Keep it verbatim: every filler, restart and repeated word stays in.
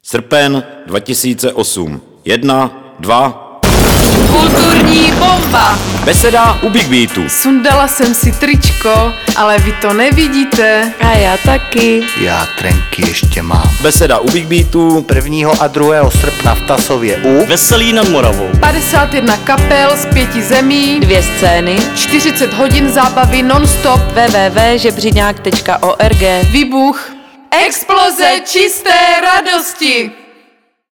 Srpen dva tisíce osm. Jedna, dva. Kulturní bomba! Beseda u Big Beatu. Sundala jsem si tričko, ale vy to nevidíte. A já taky. Já trenky ještě mám. Beseda u Big Beatu. prvního a druhého srpna v Tasově u Veselí nad Moravou. padesát jedna kapel z pěti zemí, Dvě scény. čtyřicet hodin zábavy non-stop, w w w tečka žebříňák tečka org. výbuch, exploze čisté radosti.